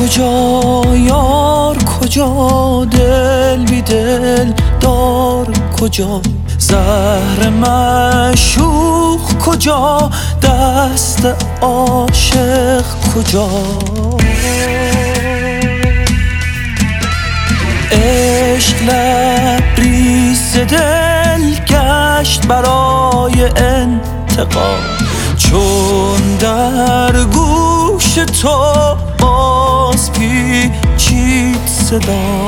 کجا یار کجا، دل بی دل دار کجا، زهر معشوق کجا، دست عاشق کجا. عشق لبریز دل گشت برای انتقام، چون در گوش تو باز پیچید صدا.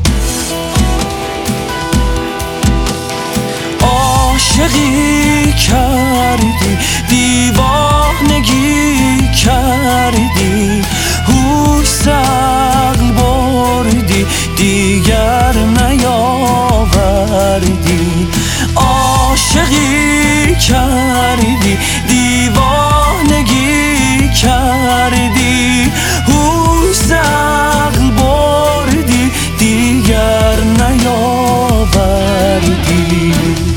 عاشقی کردی دیوانگی کردی، هوش عقل بردی دیگر نیاوردی. عاشقی کردی دیوانگی کردی، هوش عقل بردی دیگر نیاوردی.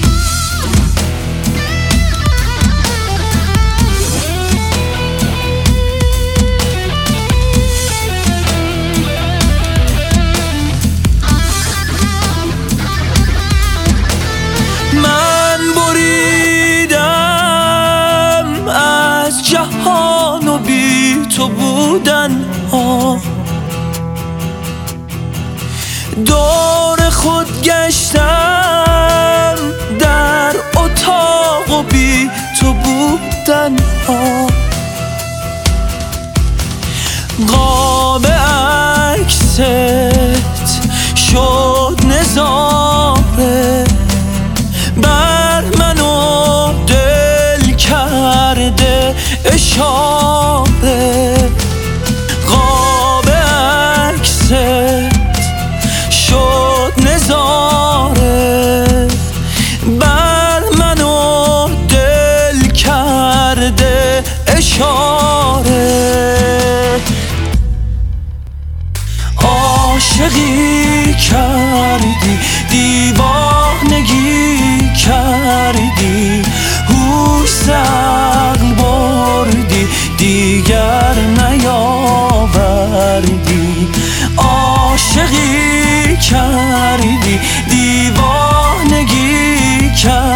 من بریدم از جهان و بی تو بودن ها، دور خود گشتم در اتاق و بی تو بودن ها. قاب عکست شد نظاره، بر منو دل کرده اشاره. قاب عکست شد نظاره، بر منو دل کرده اشاره. عاشقی کردی دیوانگی کردی، هوش عقل بردی دیگر نیاوردی. عاشقی کردی دیوانگی کردی،